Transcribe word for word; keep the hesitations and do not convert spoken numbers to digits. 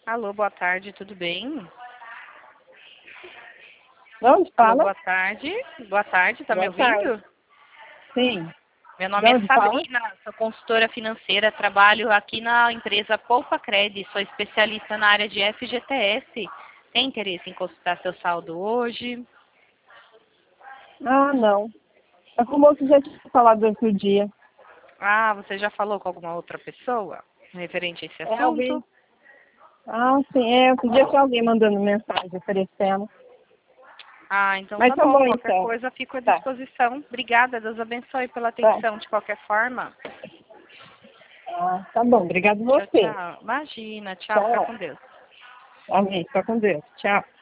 Alô, boa tarde, tudo bem? Onde Alô, fala? boa tarde. Boa tarde, tá me Boa ouvindo? tarde. Sim. Meu De nome é onde fala? Sabrina, sou consultora financeira, trabalho aqui na empresa Poupa Cred, sou especialista na área de F G T S. Tem interesse em consultar seu saldo hoje? Ah, não. É como você já tinha falado outro dia. Ah, você já falou com alguma outra pessoa referente a esse É assunto? alguém. Ah, sim. É, outro dia tinha alguém mandando mensagem oferecendo. Ah, então Mas tá tá bom, bom qualquer então. coisa fico à Tá. disposição. Obrigada, Deus abençoe pela Tá. atenção de qualquer forma. Ah, tá bom. Obrigado Tchau, você. tchau. Imagina, tchau, fica Tchau. com Deus. Amém. Fica com Deus. Tchau.